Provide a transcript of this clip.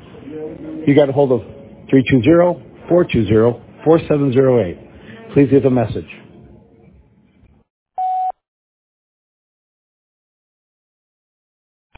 You got a hold of 320-420-4708. Please leave a message.